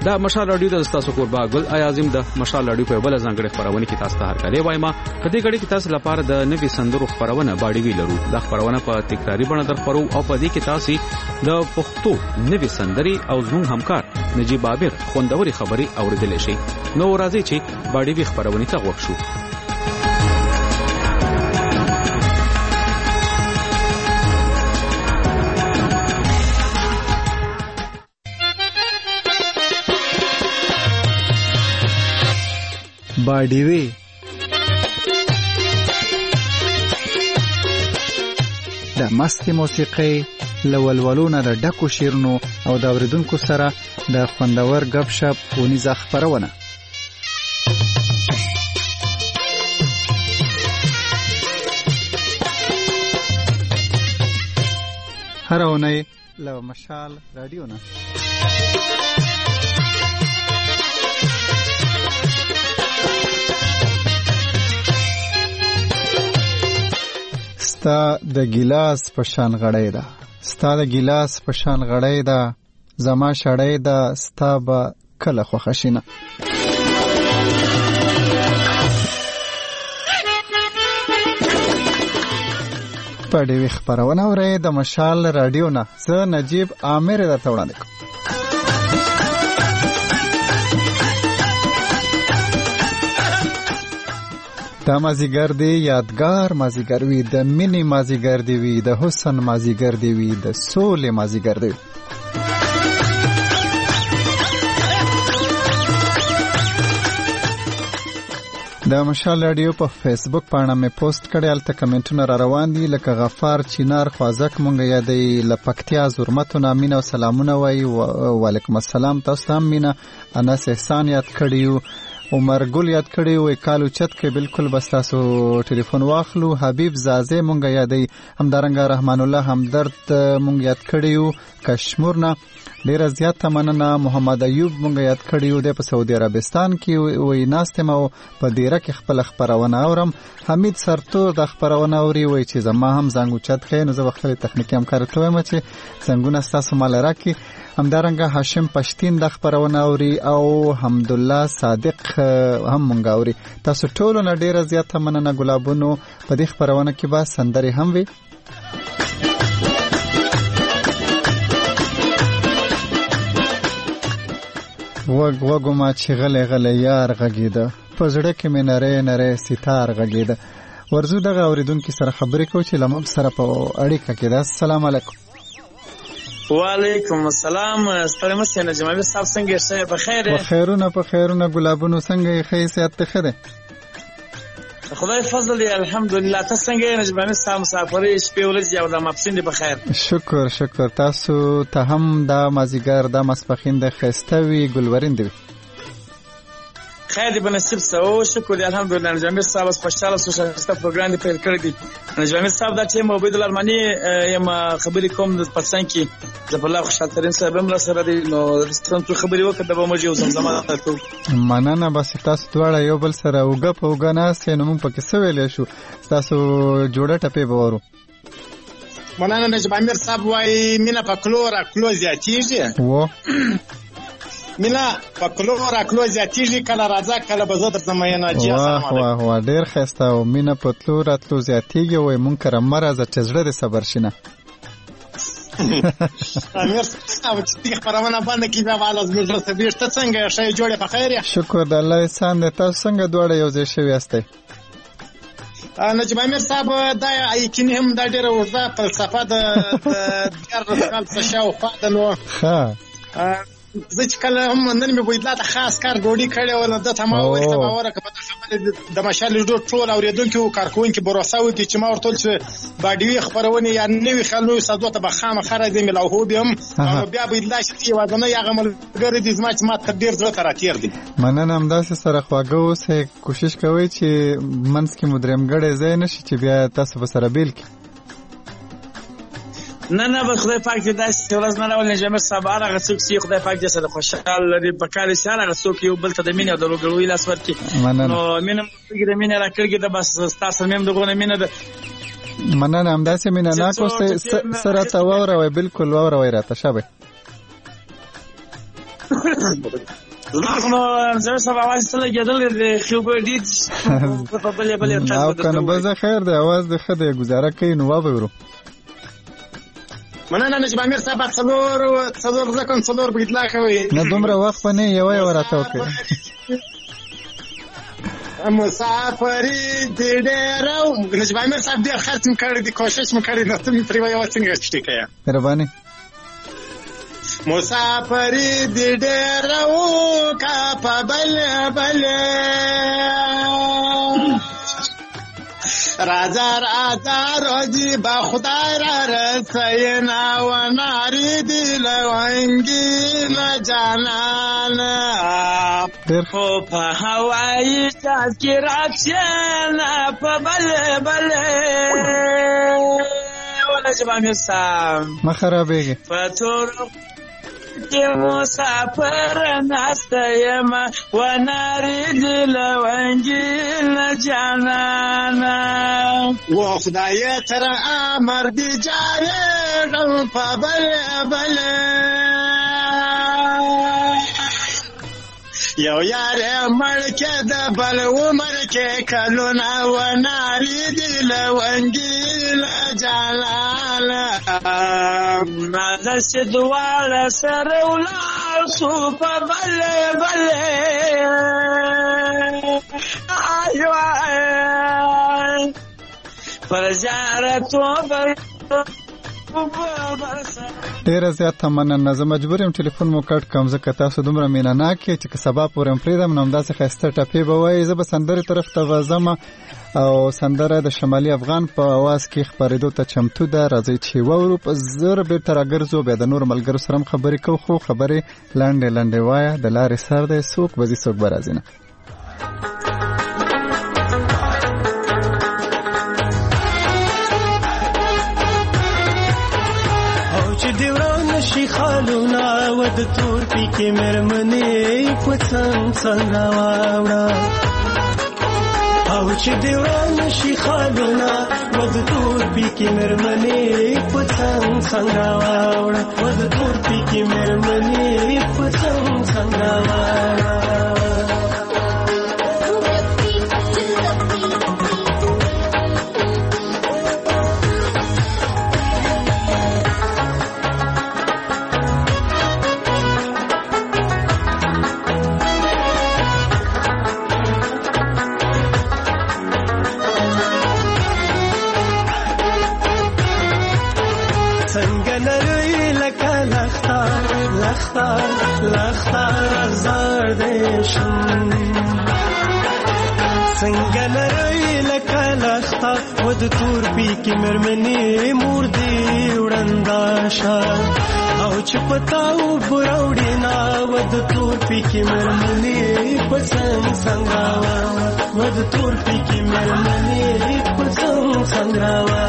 دا مشال رادیو د تاسو قربا ګل اعظم د مشال رادیو په بل ځانګړي خبرونه کې تاسو ته هرکلی وایم. کدی غړي کې تاسو لپاره د نوي سندرو خبرونه باډي وی لرو. دا خبرونه په تکراری بڼه درخبرو او په دې کې تاسو د پښتو نوي سندري او زموږ همکار نجیب عابر خوندوري خبري اوریدل شي. نو راځي چې باډي وی خبرونه ته وښو. باډیوي د مستي موسیقي لولولونه د ډکو شیرونو او د اوریدونکو سره د خوندور غب شپ ونیزه خبرونه. هر اونۍ له مشال رادیو نه ستا د ګیلاس په شان غړې ده، ستا د ګیلاس په شان غړې ده، زما شړې ده، ستا به کله خوښه شینه. په ډېوې خپرونه اورئ د مشال رادیو نه. زه نجیب عامر درته وړاندې کوم. دا مازیګر دی یادګار مازیګر وي، د مینې مازیګر دی وي، د حسن مازیګر دی وي، د سولې مازیګر دی. د مشال رادیو په فیسبوک پاڼه مې پوسټ کړی، هلته کمنټونه را روان دي لکه غفار چینار خوازک مونږ یادی له پکتیا زرمتونه مینه او سلامونه وایي. وعلیکم السلام، تاسو هم مینه. انس احسان یاد کړیو، عمر ګل یاد کړی وي، کالو چت کې بالکل بس تاسو ټلیفون واخلو. حبیب زازه مونږ یادی، همدارنګه رحمان الله همدرد مونږ یاد کړیو کشمورنا. ډیر زیاته مننه. محمد ایوب مونږ یاد کړیو د په سعودي عربستان کې وي ناستم او په دیره کې خپل خبرونه اورم. حمید سرتور د خبرونه اوري وي چې زما هم زنګ چت خې نو زه خپل تخنیکی همکار ته وایم چې څنګه تاسو مال راکې. همدارنګه هاشم پښتین د خبرونه اوري او حمدالله صادق هم مونږ اوري. تاسو ټول نه ډیره زیاته مننه. ګلابونو په دې خبرونه کې به سندري هم وي. وګو ما چې غلې غلې یار غږیده، په زړه کې مې نری نری ستار غږیده. ورزو دغه اوریدونکو سره خبرې کوو چې لمم سره په اړیکه کې ده. السلام علیکم. وعلیکم السلام. ستړي مشه نه جمعي صاحب څنګه یې؟ په خیر. په خیرونه په خیرونه. ګلابونو څنګه یې؟ ښه صحت ته ښه ده؟ خدای فضل دی الحمدلله. تاسو څنګه یې نجماني صاحب؟ مسافرې شپې ورځې او د ماپښین دی په خیر؟ شکر شکر. تاسو ته هم دا مازیګر دا ماسپښین د ښایسته وي، ګلورین دی خیر دی. بنصیب سو شکر دی الحمدلله. نجماني صاحب سپیشال سوشل پروګرام دی پیل کړی دی. نجماني صاحب دا چې عبید الله ارمانی یم خبرې کوم د پاتسان کې د الله خوشحال ترين صاحب هم سره دی. نو ستاسو خبرې وکړه د بمجي او زمزمه ته مننه. بس تاسو دواړه یو بل سره وګه په وګه ناس نو موږ پکې سویلې شو. تاسو جوړه ټپې بورو. مننه. نجماني صاحب وايي مینا په کلورا کلو زیاتیږي و مینا په کلورا کلو زیاتیږي کله راځه کله به زه درته مینه جی. واه واه ډیر ښایسته. او مینا په کلورا کلو زیاتیږي وای مونږ کرم مرزه چې زړه دې صبر شینه. امیر صاحب چې خبرونه باندې کې به والا زموږ ته بیرته څنګه شي جوړه په خیر؟ شکر د الله احسان دې. تاسو څنګه دواړه یو ځای شوي یاستئ؟ نجم امیر صاحب دا یقیني هم دا ډیره ورته فلسفه د 14 کال څخه شاوخوا ده. نو ښه زه چې کله هم نن مې ویدلا ته خاص کار ډوډۍ کړې و نو دته ما ورته باور کړ په خبره د مشال ډوډۍ ټول اوریدونکو کارکونکو بروسه و چې ما ورته چې باډوي خبرونه یا نوې خلنو صدو ته بخامه خره دې ملوه بهم بیا ویدلا چې وازنه یا غمل ګر دې زما چې ما تقدیر زړه تر اتیر دي. مننه. هم داسې سره خواږه اوسه کوشش کوئ چې منځ کې مدرم ګړې ځای نشي چې بیا تاسو به سره بیل کی. نه به خدای پاک دې داسې ورځ نه راولي. نجم صاحب هغه څوک چې خدای پاک دې سره خوشحال لري په کار یې هغه څوک یو بل ته د مینې او د لوګړوي لاس ورکړي. نو مینه د مینې راکړي د بس تاسو مې د غونه مینه ده. مننه. هم داسې مینه نه کوسه سره تا وره وای بالکل وره وای راته شابه. نو زه سبا आवाज ته لګیدل د خبرې په بلې او کنه به خیر دی आवाज د خدای گزاره کوي نو وورو مننه نجم امیر صاحب څلور ځکه څلور په اطلاق کوي نه دومره وخت نه یو راته وکړي مسافری دې ډېر نجم امیر صاحب ډېر خرڅ کړی دی کوشش کړی نو ته مې پرې وایو څنګه چټکه مهرباني مسافری دې ډېر کا په بل راځه روزي با خدای را رسینا و ناری دی لونگی جانان خو په هوایی تذکراتینا په بل ولا جبا میسام ما خرابېږي فتور کې مسافر ناستیم و ناری دی لونگی جانانا و خدای تر امر دی جاری په بل یو یار مړکه د بل عمرکه کلونه و ناری دی لونگی جانانا ماذا سدوال سرولا سوف بل پر زیارتو بر ډیره زیاته مننه زه مجبور یم ټلیفون مو کټ کوم ځکه تاسو دومره مینه ناک یې چې سبا پورې م پرېږدم نو همداسې ښایسته ټپې به وایي زه به سندرې طرف ته ورځم او سندره د شمالي افغان په اواز کې خپرېدو ته چمتو ده راځئ چې واورو په زر بېرته راګرځو بیا د نورو ملګرو سره هم خبرې کوو خو خبرې لنډې وایه د لارې سر دی څوک به ځي څوک به راځي نه خالونا ود تور پی کې مرمنې پڅنګ واوړه او چې دیوان شي خالونا ود تور پی کې مرمنې پڅنګ واوړه ود تور پی کې مرمنې پڅنګ واوړه لختار زردشم څنګه لري لکه لخته ود تور پی کې مرمنې مور دی وړنداشا او چې پتاو بروړې نا ود تور پی کې مرمنې پسنګ ود تور پی کې مرمنې پسنګ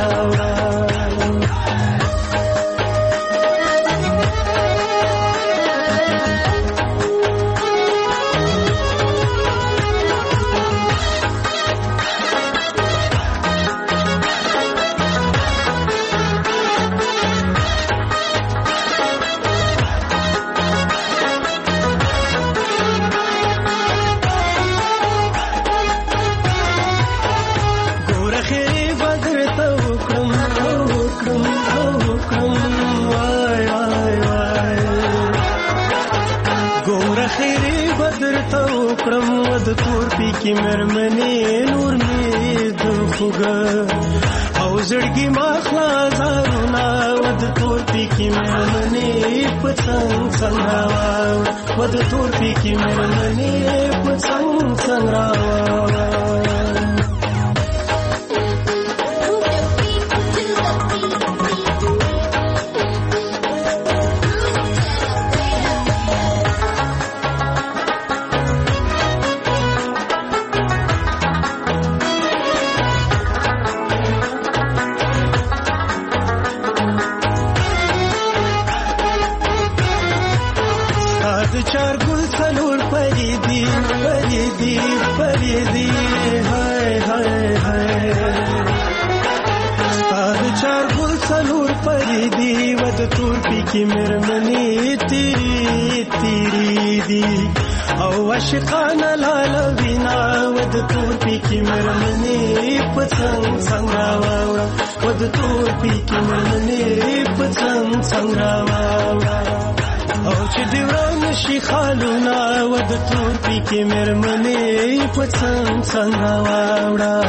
کی مرمنې نور می د خوګه او زړګي ما خلاصونه ود تور پی کی مرمنې پڅنګ ود تور پی کی مرمنې پڅنګ की मेरे मनी तेरी तेरी دي او عاشقانه لاله ود تور پی کی مرمنې پڅنګ څنګه واوړه ود تور پی کی مرمنې پڅنګ څنګه واوړه او چې دی وران شي خالونه ود تور پی کی مرمنې پڅنګ څنګه واوړه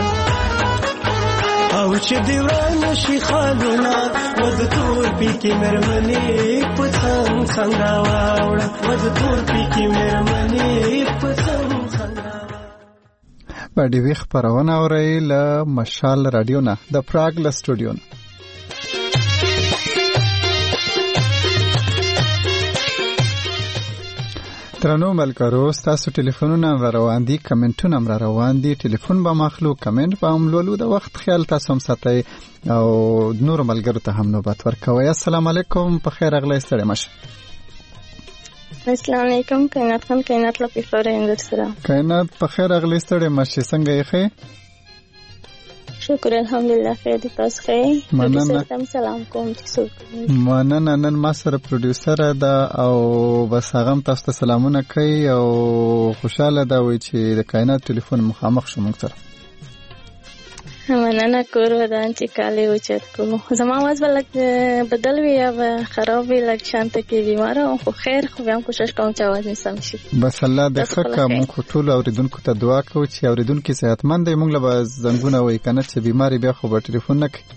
او چې دی وران شي خالونه ود تور پی کی مرمنې پڅنګ څنګه واوړه ود تور پی کی مرمنې پڅنګ څنګه باندې وی خبرونه اوري له مشال رادیو نه د پراګ له سټوډیو نه. ترنو ملګرو تاسو ټلیفونونه روان دي کمنټونه هم روان دي ټلیفون به مخلو کمنټ به هم لولو د وخت خیال تاسو هم ساتئ او نور ملګرو ته هم نوبت ورکوئ. السلام علیکم په خیر اغلی ستړي مشه. السلام علیکم کائنات خان کائنات لپی فورین سلام کائنات په خیر اغلی ستړي مشه څنګه یې ښه؟ شکر الحمدلله خیر دي تاسو ښه؟ مننه سلام کوم تاسو مننه. نن ما سره پروډوسر ده او بس هغه تاسو ته سلامونه کوي او خوشاله ده وای چې د کائنات ټلیفون مخامخ شو موږ سره. مننه کورو ده چې کاله اوچت کوم زما आवाज ولک بدل وی یا خراب وی لک شانته کې بیمار او خو خیر خو هم کوشش کوم چې आवाज نسم شي. بس الله د خکه مونږ ټول اوریدونکو ته دعا کوو چې اوریدونکو صحتمند وي. مونږ له زنګونه وای کنه چې بیماری بیا خو به ټلیفون نه کوي.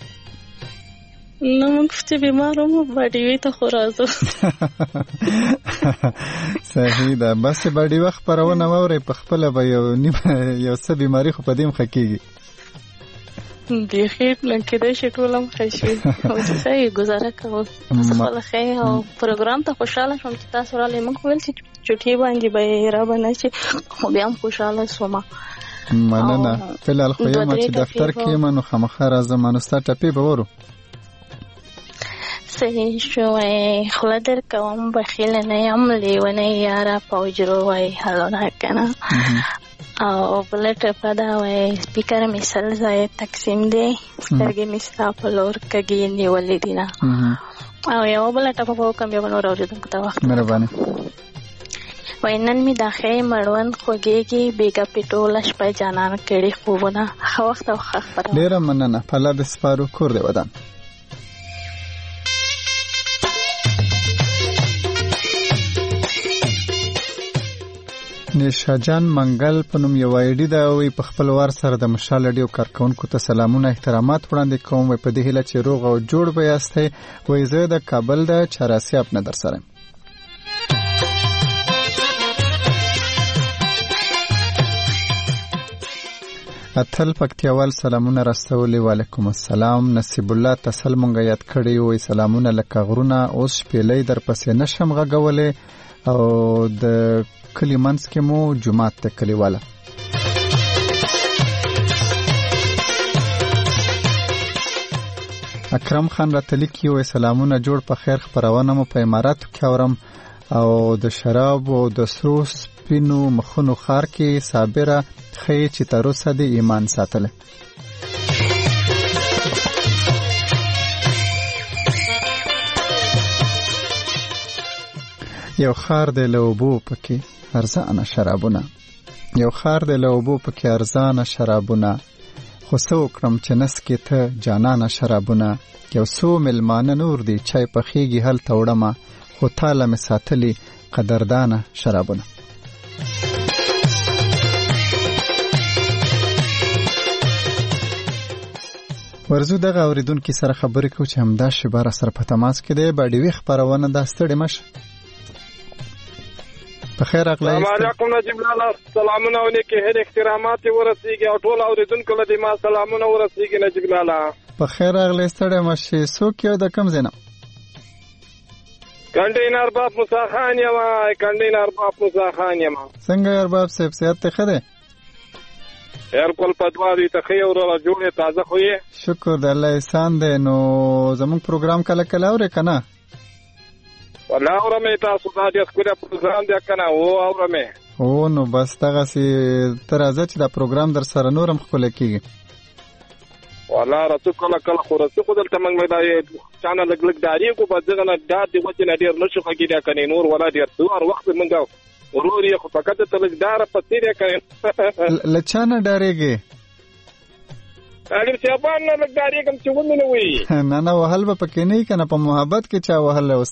نو مونږ چې بیمار وو باډي وی ته خو راځو. صحیح ده. بس باډي وخت پرونه ووري په خپل به یو څه بیماری خو پدیم خکېږي. بیخی لکه د شټولم خوشي او څه گزاره کوم خپل خیر او پروګرام ته خوشاله شوم چې تاسو را لې موږ ول چې چټي باندې به را باندې چې خو بیا هم خوشاله شوم. مننه. فلال خو یم چې دفتر کې منو خامخا راځم نو ستا ټپی به ورو صحیح شوی خلا در کوم بخیل نه یم لیونه یاره پوجرو وای حالا نه کنه او بلټ پدا وای سپیکر مثال زای تقسیم دی سترګې مستا په لور کګی نیولې دینا او یو بلټ په کوم یو نور اوریدم ته وخت مهرباني وینن می داخې مړوند خوږیږي بیګا پټول شپه جانان کړي خوونه خو وخت او خبره ډیر مننه. په لاده سپارو کور دی ودان. نیشا جان منګل په نوم یو آیډي دا وی په خپل وار سره د مشال رادیو کارکونکو ته سلامونه احترامات وړاندې کوم. په دې هیله چې روغ او جوړ به یاستئ. وای زه د کابل د چراسي اپ نه در سره اتل پکتیاوال سلامونه راستولې. وعلیکم السلام. نصیب الله تسل مونږ یاد کړی وای سلامونه لکه غرونه اوس شپېلې در پسې نشم غږولې او د کلی منځ کې مو جمعات ته کلیواله. اکرم خان راتلی کی وای سلامونه جوړ په خیر خبرونه مو په اماراتو کې اورم او د شراب او د سرو سپینو مخونو خار کې صابره خې چې تر اوسه د ایمان ساتله. یو خار د لوبو پکې ارزانه شرابونه یو خار د لوبو پکې ارزانه شرابونه خو څو کړم چې نس کې ته جانانه شرابونه یو څو ملمانه نور دی چای پخېږي هل توړمه خو تاله مې ساتلي قدردانه شرابونه. ورزو دغه اوریدونکو سره خبرې کوو چې همدا شباره سره په تماس کې دی. باډي وی خبرونه دا ستړي مشه. بخیر اغلی. السلام علیکم نجیب لالا. سلامونه علیکم. هر احترامات ورسیږي او ټول اوریدونکو له ما سلامونه ورسیږي نجیب لالا. بخیر اغلی ستړي مشه. څوک یو د کم زینه؟ کنډینر باب موسی خان یم. کنډینر باب موسی خان یم. څنګه یار باب صاحب صحت ته خده؟ هر کول پدواري ته خیر او جوړه تازه خوې. شکر د الله احسان دی. نو زموږ پروګرام کله کله اورې کنه؟ ولا اورمه تاسو دا د خپل پروګرام دی کنه او اورمه. او نو بس دغه سي تر ازه چې دا پروګرام در سره نورم خپل کیږي. والله راته کله خو راته خو دلته موږ دا چانه لګ داري کو په ځګه نه دا د وچ نه ډیر نشو کېدا کني نور ولا ډیر دوار وخت موږ ورور یې خو فقط ته لګ دار پتی دی کني لچانه ډارېږي اگر چې په نه لګ داري کوم چې ومنه وي نه وهل به پکې نه کنه په محبت کې چا وهل اوس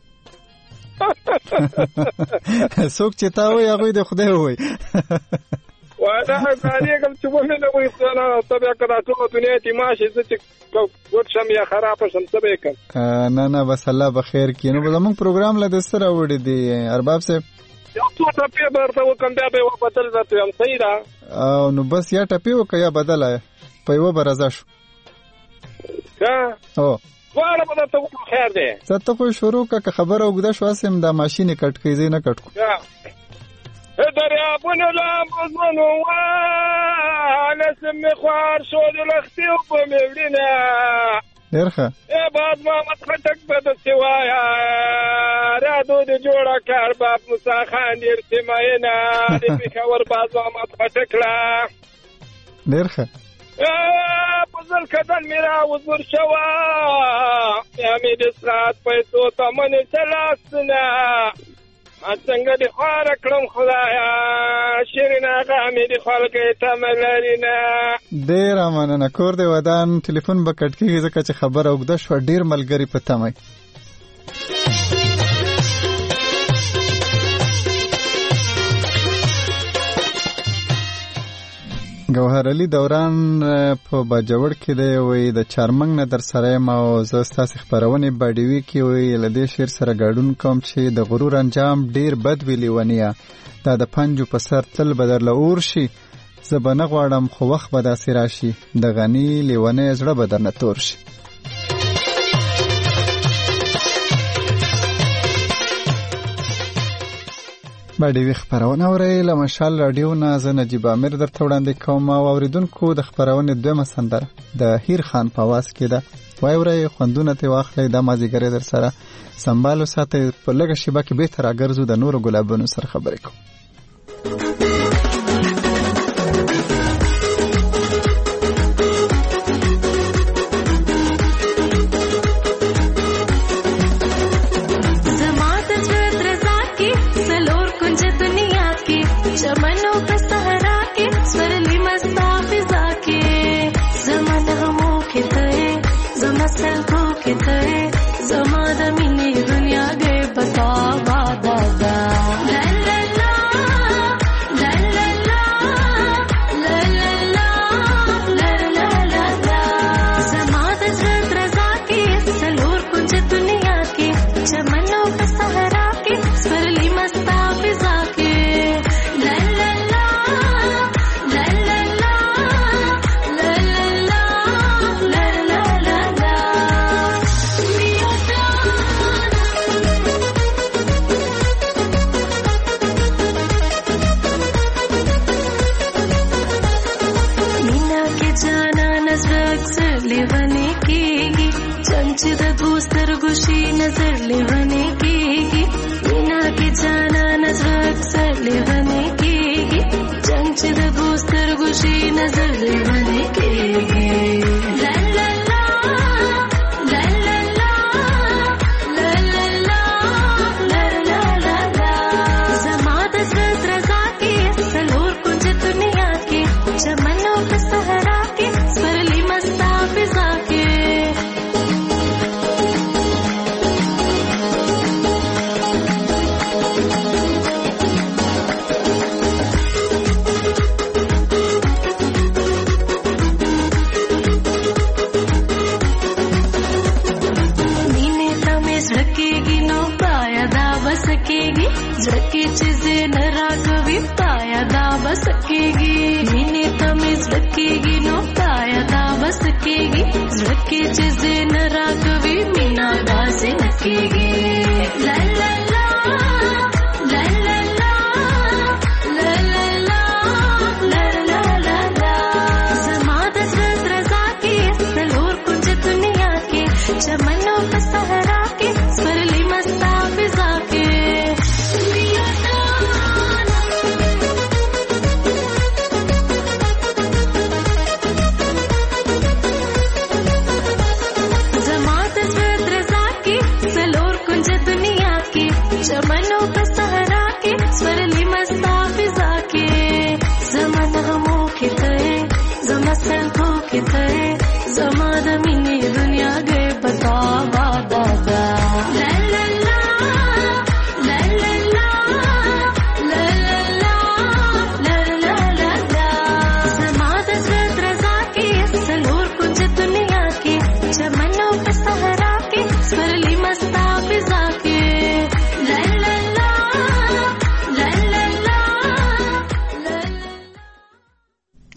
څوک چې تا وي هغه د خدای وي وانا داري کوم چې ومنه وي څنګه تبع کړه ټول دنیا ته ماشي چې ګوت شم یا خراب شم تبع کړه نه بس الله بخیر کینو زموږ پروګرام له دستر وړي دي ارباب صاحب یو څو ټپې برته وکم بیا به بدل راته هم صحیح ده او نو بس یا ټپې وکیا بدل په یو برازه شو ها او واړه به ته خیر ده څه ته خو شروع کا خبره وګدا شو اسیم د ماشين کټ کیږي نه کټ کو دریابونه لامبزمنو نسم خوار شو د لختي او په مېوړینه درخه باز محمد خټک په د سوایا رادو د جوړه کار باب موسی خان ډیر سیماینا د پیښور باز محمد خټک لا درخه پزل کدن میرا وزور شوا یامې د سرات پیسو تمن چلاسنا څنګه د خوار کړم خدایا شیرین هغه مې د خلکې تملرینا ډیر مننه کور دی ودان ټلیفون به کټ کیږي ځکه چې خبر اوګده شو ډیر ملګری په تمه گوهر علي دوران په باجوړ کې دی وی د چارمنګ نه در سره ما او زستاس خبرونه باډیوي کې وی لدې شیر سره گاډون کوم چې د غرور انجام ډیر بد ویلی ونیا دا د پنجو په سر تل بدر لور شي زبنه غواړم خو وخت به داسې راشي د غنی لیونه زړه بدر نه تور شي باډیوي خبرونه اورئ مشال رادیو نه زه نجیب امیر درته وړاندې کوم او اوریدونکو د خبرونه دویمه سندره د هیر خان په आवाज کې ده وای اورئ خوندونه ته واخلئ د مازیګر در سره سنبالو ساتي په لګه شیبه کې به تر اگرزو د نورو ګلابونو سره خبرې کوم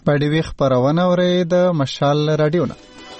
باډي خبرونه اوري د مشال رادیو نه.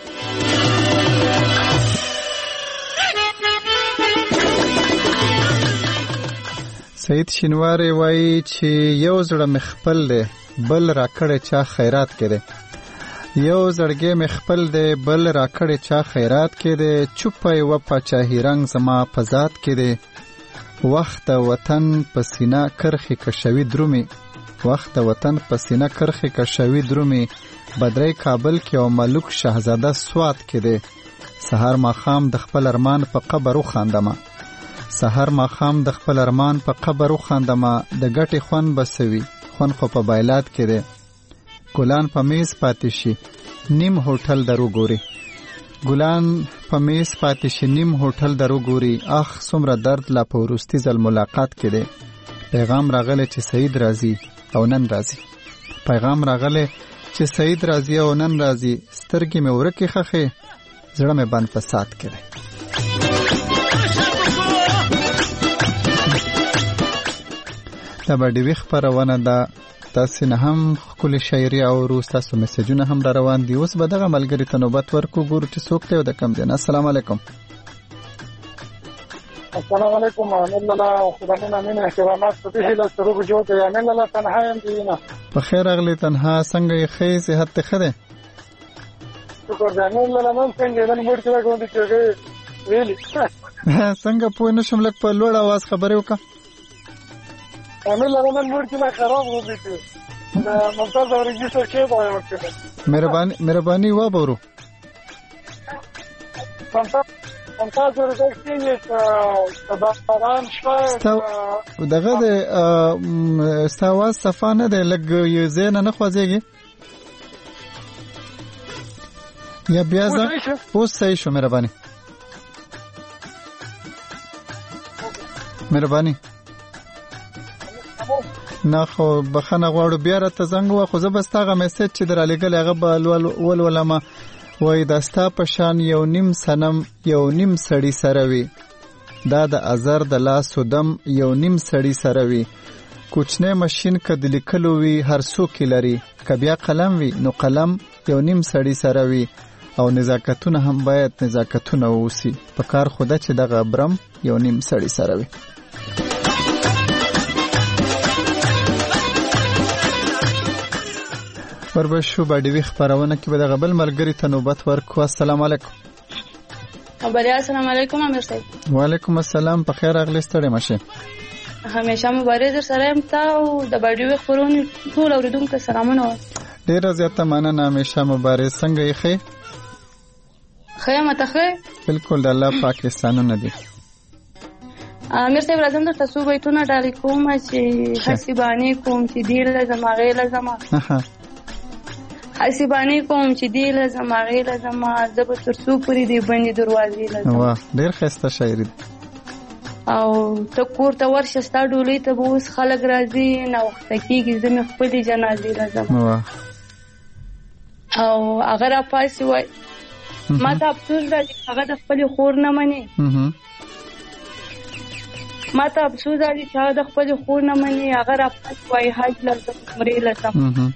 سید شینواری وایي چې یو زړه مخبل دی بل راکړې چا خیرات کړي، یو زړګې مخبل دی بل راکړې چا خیرات کړي، چوپه و پاچاهی رنگ زما په ذات کړي، وخت وطن پسینه کرخي کشوي درومي، وخت وطن پسینه کرخي کشوي درومي، بدرای کابل کې او ملک شاهزاده سوات کړي، سحر ماخام د خپل ارمان په قبر وخاندمه، سحر ماخام د خپل ارمان په قبر وخاندمه، د ګټې خون بسوي خون خو په بایلات کې دی، ګلان په میز پاتې شي نیم هوټل درو ګوري، ګلان په میز پاتې شي نیم هوټل درو ګوري، اخ څومره درد لا په وروستي ځل ملاقات کې دی، پیغام راغلی چې سعید راځي او نن راځي، پیغام راغلی چې سعید راځي او نن راځي، سترګې مې ورکې خخې زړه مې بند په سات کې دی. دا باډي خبرونه ده، تاسو نه هم خپل شاعري او روز تاسو میسجونه هم را روان دي. اوس به دغه ملګری ته نوبت ورکو، ګورو چې څوک دی او د کم دی. السلام علیکم. السلام علیکم. الله خداینا مینه احترامات به له سرور جوړ یا من الله تنها يم دینه. په خیر اغلی تنها څنګه یې خې صحت ته خده؟ شکر دې الله نن څنګه نن موږ ته کوم دي چې ویلي څنګه په نشم لک په لوړ आवाज خبرې وکړه. امیر لرمن موږ ته خراب وږي چې ممتاز اورېږي څه کې وایي ورته مهرباني و بورو ممتاز اورېږي چې دا باران شوه دغه د استواز صفانه د لګ یو زین نه خوځيږي یا بیا ځه اوس صحیح شو. مهرباني نه خو بخنه غواړو بیا راته زنګ وخو زه بس تاغه میسج چې در علیګل هغه به ولولما وای داستا پشان یو نیم سنم یو نیم سړی سره وي، دا د ازر د لاس ودم یو نیم سړی سره وي، کوچنی ماشین کد لیکلو وي هر څوک لري، کبیا قلم وي نو قلم یو نیم سړی سره وي، او نزاکتونه هم باید نزاکتونه ووسی، په کار خوده چې دغه برم یو نیم سړی سره وي. وربشو باډي خبرونه کې به د غبل ملګری ته نوبت ورکو. السلام علیکم. السلام علیکم امیر صاحب. وعلیکم السلام. په خیر اغلی ستړي مشه. همیشه مبارک در سره ام تا او د باډي خبرونه ټول اوریدونکو سلامونه. ډیر زیاته مننه. همیشه مبارک. څنګه یې خې؟ خیمه ته بالکل د الله پاکستانونه دي. امیر صاحب راځم د تاسو بیتونه ډالې کوم چې حسیبانی کوم چې دی لازم هغه لازم حسیبانی کوم چې دی لازم هغه لازم زب تر څو پوری دی باندې دروازې لازم. واه ډیر ښه شاعري او ته کور ته ورشه ستا ډولۍ ته به اوس خلک راځي نه وخت کېږي زه مې خپلې جنازې لازم. واه او هغه راپاسې وای ما ته افسوس راځي هغه د خپلې خور نه مني، ما ته افسوس راځي چې هغه د خپلې خور نه مني، هغه راپاسې وای حج لازم عمرې لازم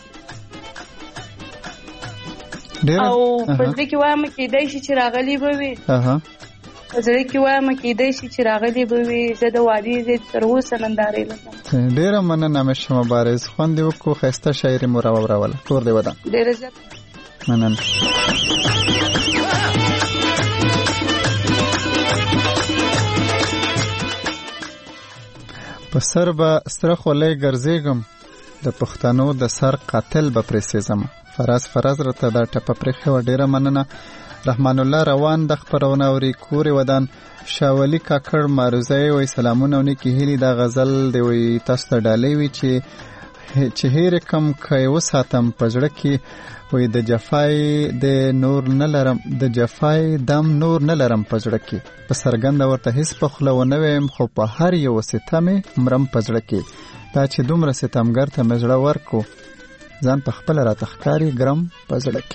او په دې کې وایم کېدای شي چې راغلی به وي، په دې کې وایم کېدای شي چې راغلی به وي، زه د وادي زه تر اوسه نندارې لرم. ډیره مننه مشه مبارز خوند وکړو. خسته شاعري مو راوړل کور دی ودا. ډیره زیات مننه. په سر به سره خولې ګرځېږم د پښتنو د سر قاتل به پرېسېزم. فراز رته دا ټپه پرېښې وه. ډېره مننه. رحمان الله روان د خپرونه اوري کورې ودان شاولي کاکړ ماروزی وایي سلامونه او نیکې هیلې. دا غزل دی وایي تاسو ته ډالۍ وي چې هېرې کم که یې وساتم په زړه کې وایي د جفای د نور نه لرم د جفای دم نور نه لرم په زړه کې په څرګنده ورته هېڅ په خوله ونه ویم خو په هر یو ستم یې مرم په زړه کې. دا چې دومره ستمګر ته مې زړه ورکو ځان په خپله راته ښکاري ګرم په زړه کې.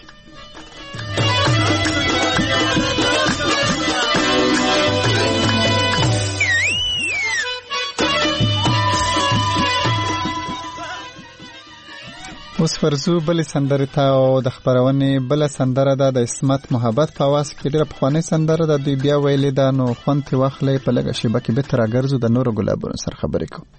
اوس ورزو بلې سندرې ته او د خپرونې بله سندره ده د عصمت محبت په اواز کې ډېره پخوانۍ سندره ده دوی بیا ویلې ده نو خوند ترې واخلئ په لږه شیبه کې بېرته راګرځو د نورو ګلابونو سره خبرې کوو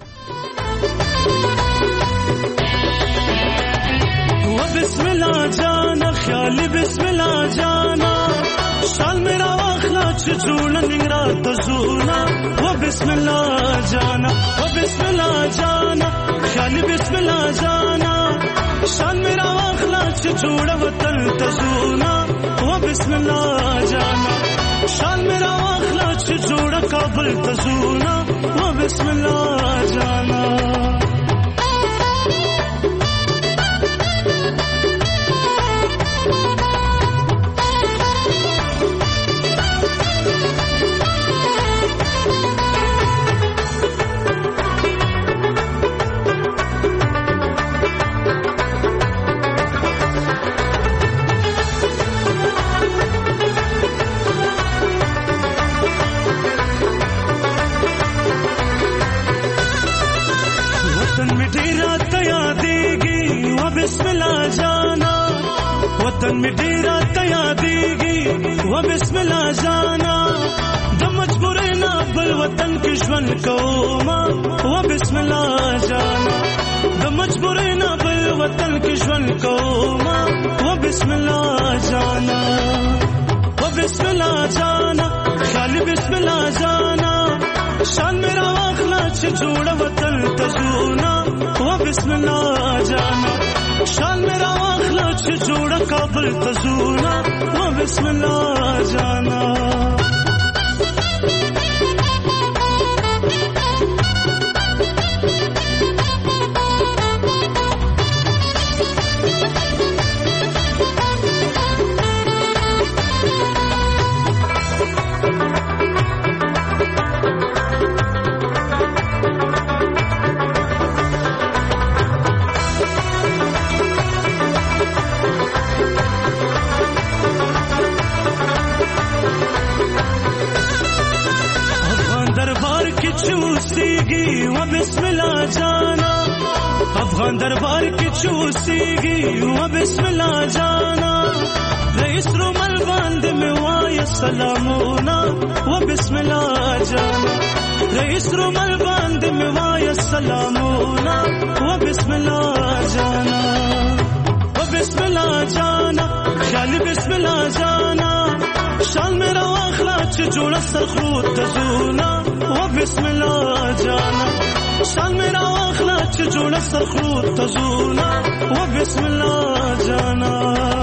بسم الله جانا خیال بسم الله جانا شال میرا واخلا چې جوړ ننګرا تزونا و بسم الله جانا و بسم الله جانا خیال بسم الله جانا شال میرا واخلا چې جوړ وطن تزونا و بسم الله جانا شال میرا واخلا چې جوړ کابل تزونا و بسم الله جانا वतन में डेरा तैयारीगी वो बिस्मिल्लाह जाना द मजबूरे ना बल वतन के जुन कौमा वो बिस्मिल्लाह जाना द मजबूरे ना बल वतन के जुन कौमा वो बिस्मिल्लाह जाना वो बिस्मिल्लाह जाना खाली बिस्मिल्लाह जाना शान मेरा वाखला से जोड़ा वतन तजूना वो बिस्मिल्लाह जाना शान मेरा वाखला से जोड़ा काबल तजूना वो बिस्मिल्लाह जाना अफगान दरबार की चूसीगी वो बिस्मिल्लाह जाना रईस रुमल बांध में वाय सलामोना वो बिस्मिल्लाह जाना रईस रुमल बांध में वाय सलामोना वो बिस्मिल्लाह जाना वो बिस्मिल्लाह जाना ख्याल बिस्मिल्लाह जाना शान मेरा वाखला जोड़ा सरखूत तजूना वो बिस्मिल्लाह जाना शान मेरा वाखला जोड़ा सरखूत तजूना वो बिस्मिल्लाह जाना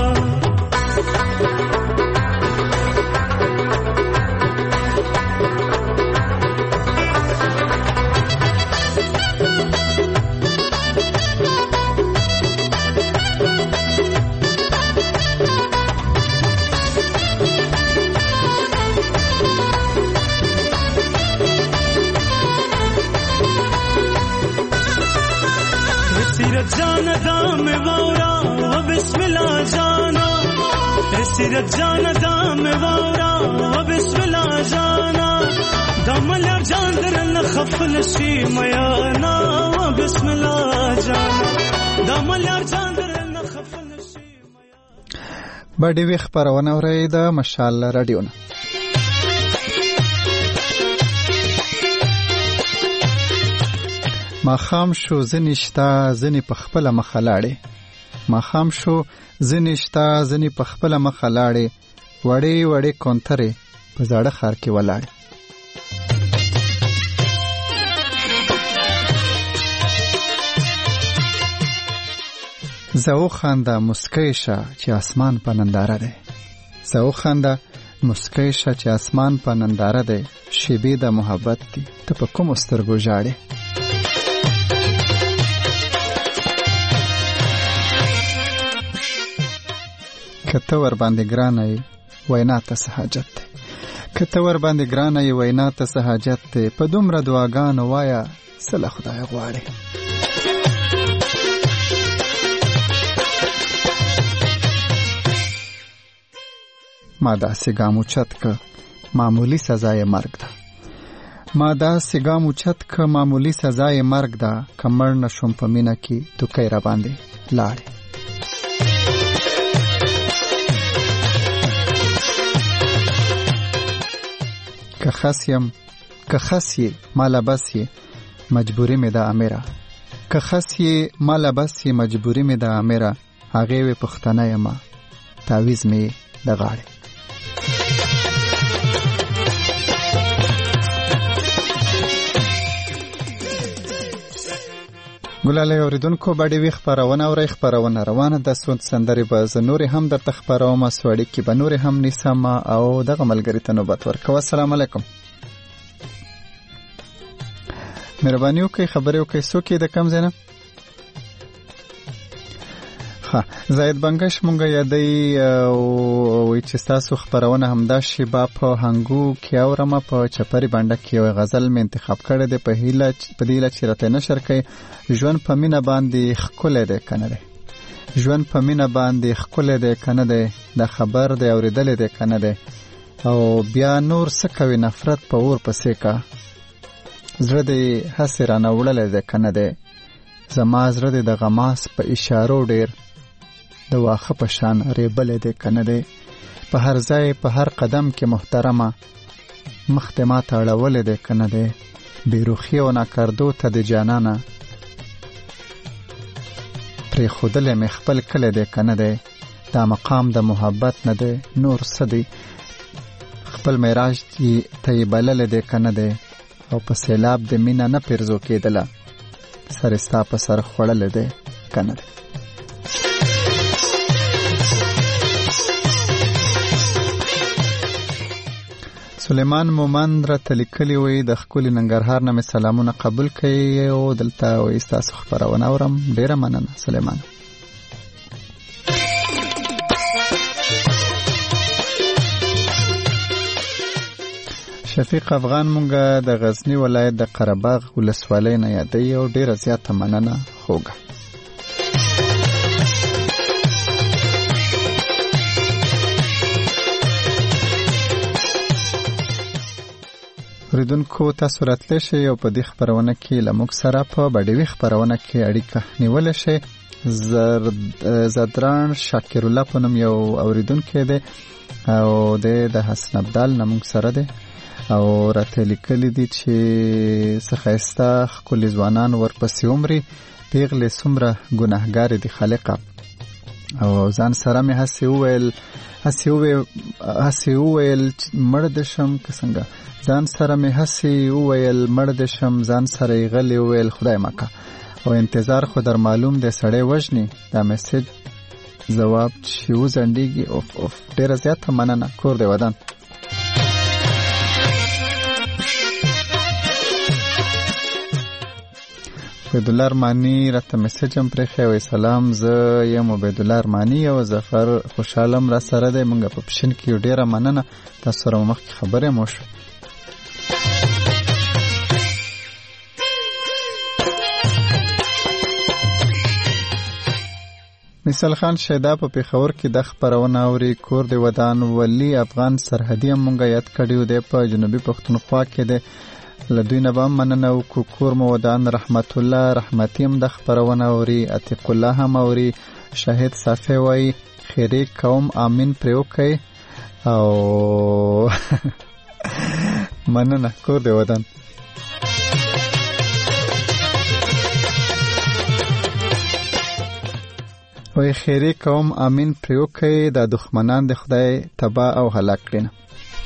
जाना दाम वावरा वो बिस्मिल्लाह जाना सिरत जाना दाम वावरा वो बिस्मिल्लाह जाना दमल जांदर न खफल शी मयाना वो बिस्मिल्लाह जाना दमल जांदर न खफल शी मयाना باندې وی خبرونه اوریده مشال رادیو نه ماخام شو زنیشتا زنی په خپل مخلاړې ماخام شو زنیشتا زنی په خپل مخلاړې وړې وړې کونترې په زړه خار کې ولاړې زو خنده مسکیشه چې اسمان په ننداره ده زو خنده مسکیشه چې اسمان په ننداره ده شیبې د محبت دي ته په کوم سترګو ژاړې کته ور باندې ګرانه وینا ته سہاجت ده کته ور باندې ګرانه وینا ته سہاجت ده په دومره دعاګانو وایا سله خدای غواړي ما دا سګامو چت ک معمولی سزای مرګ ده ما دا سګامو چت ک معمولی سزای مرګ ده کمر نشم په مینا کې تو کای را باندې لاړې. که خس یې مالا بس یې مجبوري مې ده امیره. که خس یې مالا بس یې مجبوري مې ده امیره. هغې وې پښتنه یمه تعویز مې د غاړې. ګلاله اوریدونکو باندې وی خبرونه اوري خبرونه روانه د سوند سندري به زنوري هم د تخبرومه سوړی کې به نور هم نسم او دغه ملګری ته نوبت ورکوه. السلام علیکم. مهرباني وکړئ خبرې وکړئ څوک د کم ځای نه. زاید بنگش مونږه یادی او چې تاسو خبرونه همدا شیبا په هنګو کې اورمه په چپری باندې کې یو غزل مې انتخاب کړی دی په هیله چې راته نشر کوي. ژوند په مینه باندې ښکلی دی کنه دی. ژوند په مینه باندې ښکلی دی کنه دی. د خبر دی اورېدلی دی کنه دی. او بیا نور څه کوي نفرت په اور پسې کا. زړه دی هسې رانه وړلی دی کنه دی. زما زړه دی د غماس په اشارو ډېر د واخه په شان ریبل دی کنه دی. په هر ځای په هر قدم کې محترمه مخ ته ما ته اړول دی کنه دی. بیروخی او ناکردو ته د جانانه پرې خودلې مې خپل کلی دی کنه دی. دا مقام د محبت نه دی نور څه دی. خپل معراج ته یې بللی دی کنه دی. او په سیلاب د مینه نه پیرزو کېدله سر ستا په سر خوړلی دی کنه دی. سلیمان مومند را تلیکلی وی د ښکلي ننګرهار نه مې سلامونه قبول کړي او دلته وی ستاسو خبرونه اورم. ډیره مننه سلیمان. شفیق افغان مونږه د غزنی ولایت د قرهباغ ولسوالۍ نه یادی او ډیره زیاته مننه خوږه. اوریدونکو تاسو راتلی شئ او په دې خبرونه کې له موږ سره په بډیوي خبرونه کې اړیکه نیولی شئ. زدران شاکر الله په نوم یو اوریدونکی دی او د حسن ابدال نه موږ سره دی او راته لیکلی دي چې څه ښایسته ښکلي ځوانان ورپسې عمري پیغلې څومره ګناهګارې دي خالقه. او ځان سره مې هسې وویل مړ د شم که څنګه. ځان سره مې هسې وویل مړ د شم. ځان سره یې غلی وویل خدای مکه. او انتظار خو در معلوم دی سړی وژني. دا میسج ځواب چې وځنډېږي. اوف ډېره زیاته مننه. کور دی ودان. عبیدالله ارمانی راته میسج هم پرېښی وی سلام زه یم عبیدالله ارمانی او ظفر خوشحالم را سره دی. مونږ په پشن کې ډېره مننه. تاسو سره مخکې خبرې مو وشوې. مثال خان شیدا په پېښور کې د خبرونه اوري. کور دی ودان. ولی افغان سرحدي هم مونږ یاد کړی دی په جنوبي پښتونخوا کې دی. له دوی نه به هم مننه وکړو. کور مو ودان. رحمت الله رحمتي هم د خبرونه اوري. عتیق الله هم اوري. شاهد صافی وایي خیرې کوم آمین پرې وکئ او مننه. کور دی ودان. وایي خیرې کوم آمین پرې وکئ. دا دښمنان د خدای تباه او هلاک کړي نه.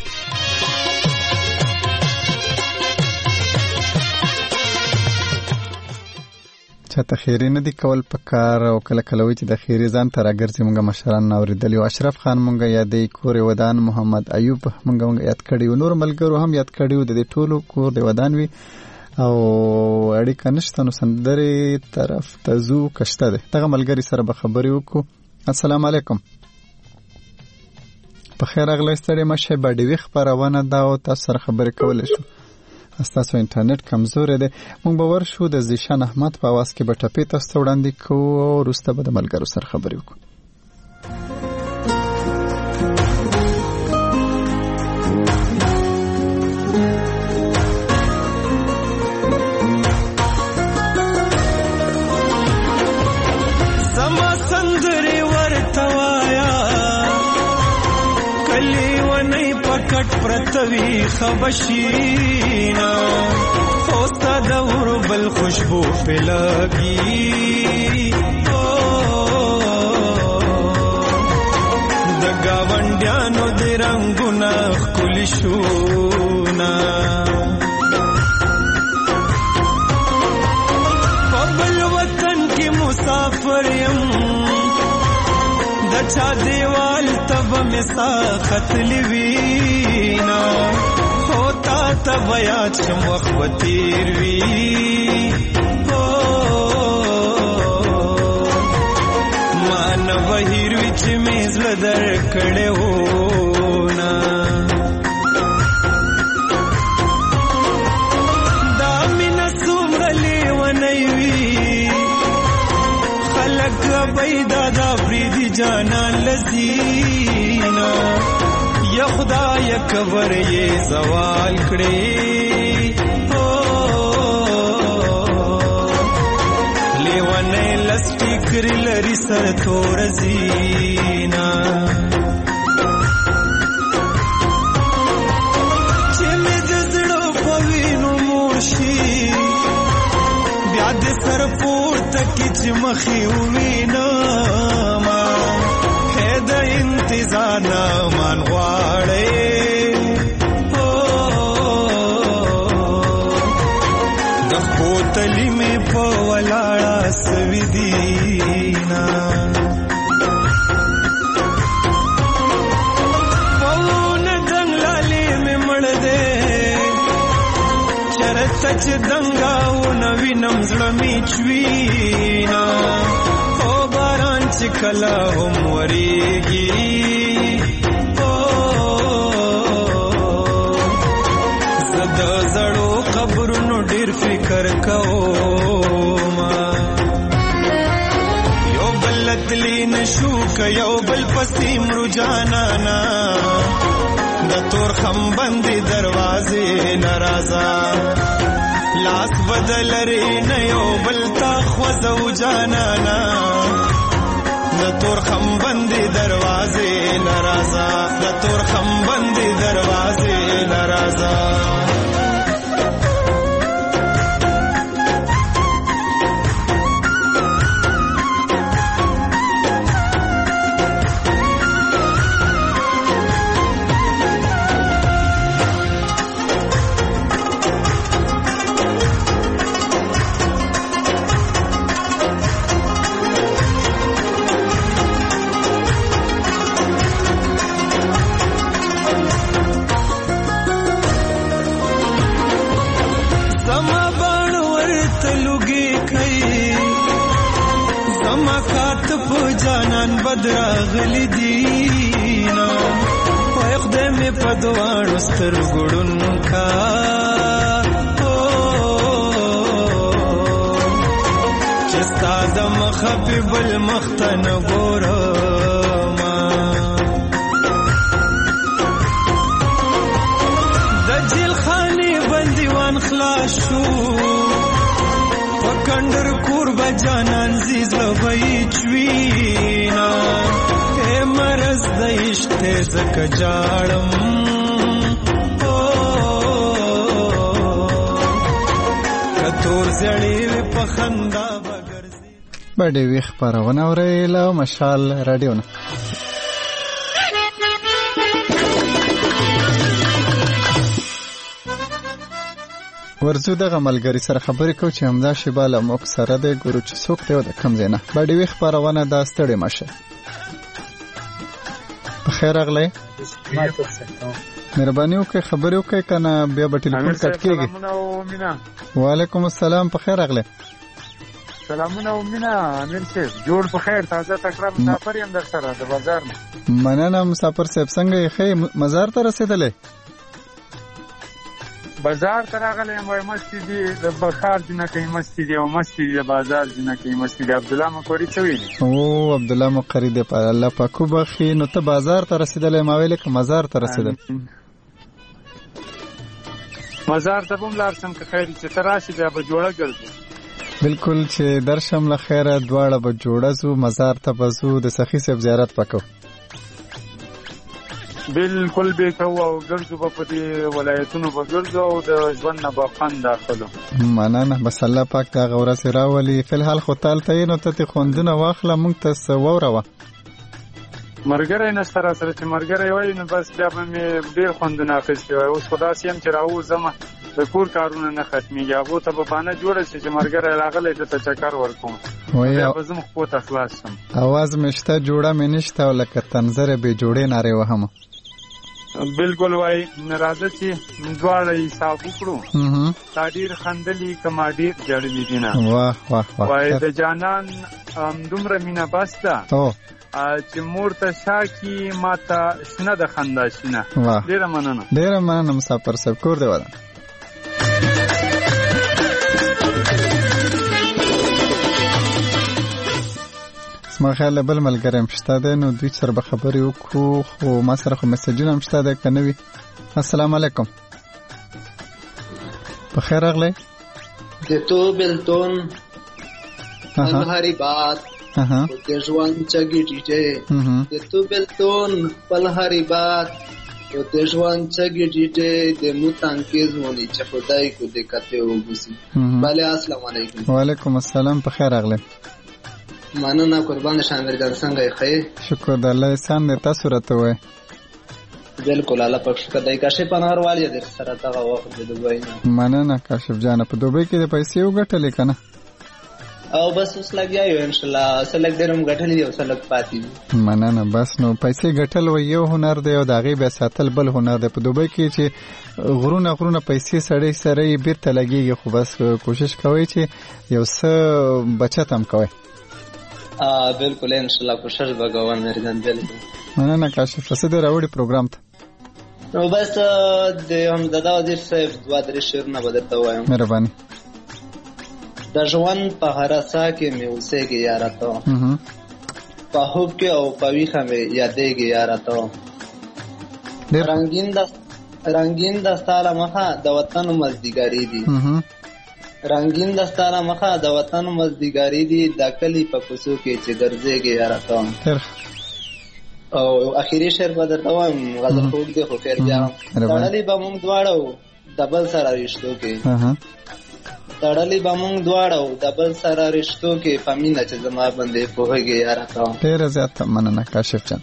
چاته خیری نه دی کول پکار او کله کله وی چې د خیری ځان ته راګرځي. مونږه مشران اوریدلی او اشرف خان مونږه یادې. کور ودان. محمد ایوب مونږه یاد کړی او نور ملګرو هم یاد کړی د دې ټولو کور دی ودان وی او اړیکه نشته نو سندرې طرف ته زو کشته ده. دغه ملګری سره به خبرې وکړو. السلام علیکم. په خیر اغلی ستړي مشه بډیوي خبرونه دا او تاسو سره خبرې کولای شو. استاسو انټرنیټ کمزور دی. مونږ به ورشو د زیشان احمد په आवाज کې به ټپې تاسو وړاندې کوو او وروسته به د ملګرو سره خبرې وکړو. زما سندري ورتوایا کلی ونی پکټ پرتوي خبشینا اوستا دور بل خوشبو پلګي د گاونډیانو د رنگونه خلی شونا بل وطن کی مسافر یم د چا دیوال تب مسا خط لوینا ہوتا تب یاد شم وخت تیر وی مان وهیر وچ میز لدر کړه ہونا دا مینا سومرلی ونیوی خلق بیدا دا فریدی جانان لذینا یا خدا یا کور یہ زوال کړي لیوانه لسټی کری لري سر تور زینا چې مې د زړه په وینو مورشي بیا د سر پورته کې چې مخې ووینه ما د انتظار نامان غواړي د خپوتلی مې په ولاړه سوي دینا پون دنګلالې مې مړ دې چرته چې دنګاو نوی نم زړه مې چوينا کلا هم وریږي زدا زړو قبرونو ډیر فکر کوم یو بل تلی نشو ک یو بل پسې مرو جانانا د تور خم بندي دروازې ناراضه لاس بدل لري نه یو بل تا خوځو جانانا د تور خم بندي دروازې ناراضه د تور خم بندي دروازې ناراضه بدراغلی دینا ویخ دے میں پدوان استر گڑن کا چستا دم خفی بالمختن گورما دجل خانی بندیوان خلاص شو وکندر کور بجانان زیز لبئی چوینا اے مرز دیشت تیزک جاڑم کتور زیڑی پخندا بگرزی بڑی ویخ پارونه اوریلا مشال رادیونا ورزو دغه ملګری سره خبرې کو چې همدا شیباله موږ سره د ګورو چې څوک دی د کم ځای نه باندې ویخ پارونه دا ستړي ماشه بخیر اغلی مهرباني وکړئ خبرې وکړئ کنه بیا به ټلیفون کټ کېږي وعلیکم السلام په خیر اغلی سلامونه ومنه امیر صاحب جوړ په خیر تازه تکړه مسافر یم در سره د بازار نه مننه مسافر صاحب څنګه یې ښه مزار ته رسېدلی بازار ته راغلی یم وایي مستې دي د بخار جنکۍ مستې دي او مستې دي د بازار جنکۍ مستې دي عبدالله مقري څه ویلي او عبدالله مقري دی په الله پاک وبخښي نو ته بازار ته رسېدلی ما ویلې که مزار ته رسېدلی مزار ته به هم لاړ شم که خیر چې ته راشې بیا به جوړه ګرځو بالکل چې درشم له خیره دواړه به جوړه زو مزار ته به زو د سخي صاحب زیارت وکړو. بالکل به کوو او ګرځو په دې ولایتونو به ګرځو او د ژوند نه به خوند اخلو. مننه. بس الله پاک دا غورس راولي. فلحال خو تال ته نو ته خوندونه واخله مونږ ته ووروه. مرګره نه سره چې مرګره وای نو بس بیا به مې ډېر خوندونه اخیستي وای. اوس خدا سیم چې راوځم د کور کارونه نه ختمېږي هغو ته به بانه جوړه شي چې مرګره راغلی ده ته چکر ورکوم بیا به زه خپو ته خلاص شم. اواز مې شته جوړه مې نشته او لکه تنظره بې جوړې نارې وهمه. بالکل وای راځه چې دواړه حساب وکړو. تا ډېر خندلي که ما ډېر ژړلي دي نه. واه واه واه. وای د جانان همدومره مینه بس ده چې مور ته شاکي ما ته شنه د خندا شینه. ډېره مننه. ډېره مننه مسافر صاحب. کور دی ودان. ما خیال بل ملګری هم شته دی نو دوی سره به خبرې وکړو خو ما سره خو میسجونه هم شته دی که نه وي. السلام علیکم. بخیر راغلی. د تو بلتون هری بات د ژوند چګې ټیټې د تو بلتون پل هری بات د ژوند چګې ټیټې د موتانکیز مونی چې خدای کو د کته وګسي. بله السلام علیکم. وعلیکم السلام. بخیر راغلی. مننه قربان شامل جان څنګه یې؟ شکر د الله احسان دی. تاسو راته وایئ. بالکل الله پاک شکر دی. کاشف انوار والي د سره دغه وخت د دوبۍ نه. مننه کاشف جان. په دوبۍ کې د پیسې وګټلې که نه؟ او بس اوس لګیا یو انشاءالله. اوس لږ ډېر هم ګټلې دي اوس لږ پاتې دي. مننه. بس نو پیسې ګټل یو هنر دی او د هغې بیا ساتل بل هنر دی. په دوبۍ کې چې غرونه پیسې سړی سره یې بېرته لګېږي خو بس کوشش کوئ چې یو څه بچت هم کوئ. بالکل انشاءالله کوشش به کوم میرجان. بالکل مننه کاشف. څه دې راوړي پروګرام ته؟ نو بس د همدغه وزیر صاحب دوه درې شعرونه به درته ووایم. مهرباني. د ژوند په هره ساه کې مې اوسېږي یاره ته په خوب کې او په ویښه مې یادېږي یاره ته رنګین د ستا له مخه د وطن مزدګاري دي رنگین دستانه مخه د وطن مزدګاری دي د کلی په کوڅو کې چې ګرځېږي یاره ته. او اخیری شعر به درته وایم غزل خوږ دی خو خیر بیا تړلي به موږ دواړه د بل سره رشتو کې تړلي به موږ دواړه د بل سره رشتو کې په مینه چې زما باندې پوهېږي یاره ته. ډېره زیاته مننه کاشف جان.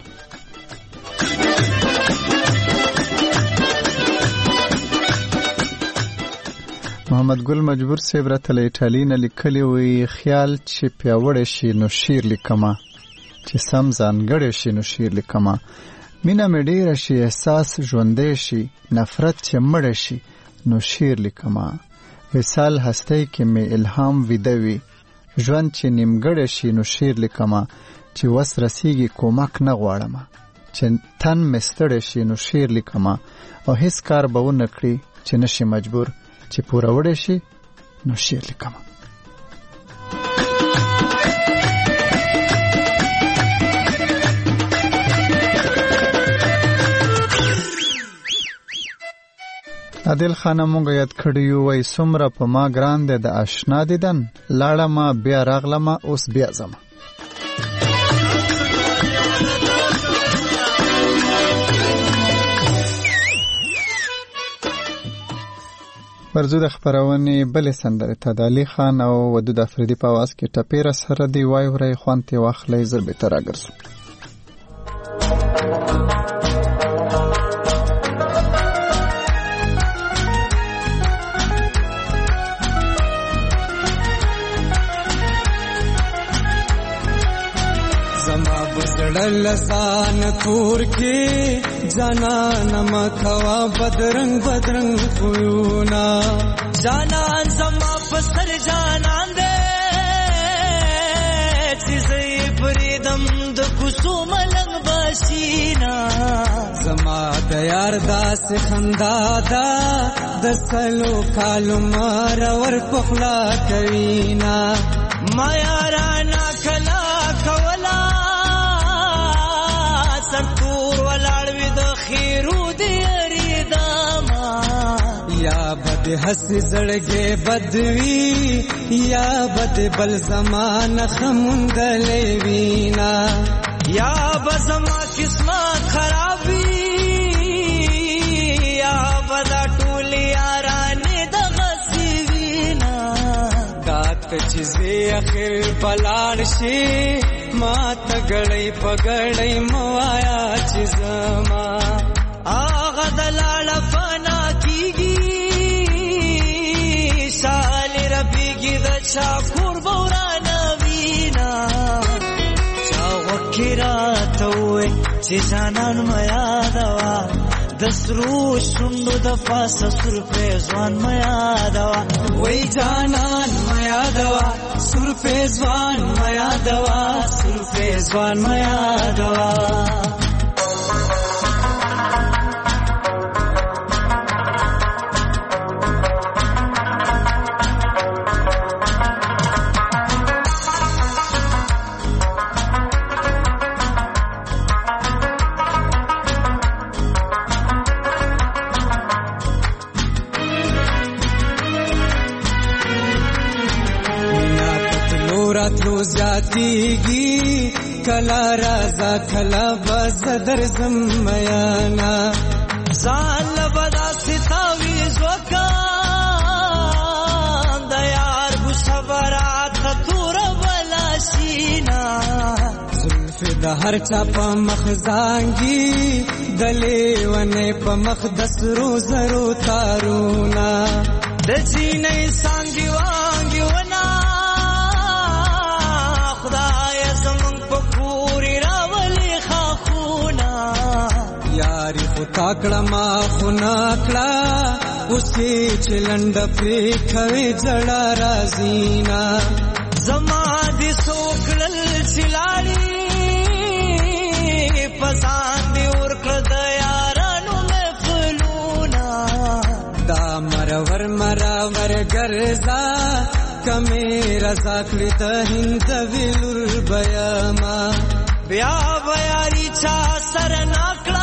محمد ګل مجبور صاحب راته له ایټالي نه لیکلي وي خیال چې پیاوړی شي نو شعر لیکمه چې سم ځانګړی شي نو شعر لیکمه مینه مې ډېره شي احساس ژوندی شي نفرت چې مړی شي نو شعر لیکمه وصال هستی کې مې الهام ویده وي ژوند چې نیمګړی شي نو شعر لیکمه چې وس رسیږي کومک نه غواړمه چې تن مې ستړی شي نو شعر لیکمه او هیڅ کار به ونه کړي چې نشي مجبور چې پوره وړی شي نو شعر لیکم. عادل خانه مونږ یاد کړی وای څومره په ما ګران دی د اشنا دیدن لاړمه بیا راغلمه اوس بیا ځمه. ورځو د خپرونې بلې سندرې ته د علي خان او ودود افریدي په آواز کې ټپېره سره دی وای ورای خوند تې واخلی زر بېرته راګرځو. لسان تور کې جانان مخوا بدرنګ بدرنګ خویونا جانان زما پسر جانان دې چې زې پریدم د کوڅو ملنګ باسینا زما د یار داس خندا دا د سلو کالو مار ور پخلا کوینا ما یارانا کلا کولا سرتور ولاړ وې د خیرو دې ریداما یا بد چې هسې زړګې بدوي یا بد بل زمانه خموندلې وینا یا بزما قسمت خرابي یا بدا ټول یارانې د غسی وینا کاته چې زه اخر بلان شي ما تګړې پګړې موایا چې زما آغا دلال فنا کیږي سال ربيږي د چا کور بورانا وینا چا وکرات وې چې جانان میا دوا د سرو شوندو د پاسه سر په ځوان میا دوا وې جانان میا دوا سر په ځوان میا دوا سر په ځوان میا دوا زیاتیږي کلا رازا کلا بزدر زمیانا ځان لبدا ستاوي زوکان د یار بو صبرات تور ولا سینا زلف د هر چا په مخ زانګي دلې ونه په مخ دسرو زرو تارونا د سینې سانګي وانګي ونا تاکړه ما خونا کړه اوسې چلند پرې کوي جړا رازینا زما دې سوکړل سلاړي پسان دې ور کړ د یارانو محفلونا دا مرور مرور ګرځا کمه رضا کړې ته هند ویلور بیاما بیا بیاري چا سر ناکړه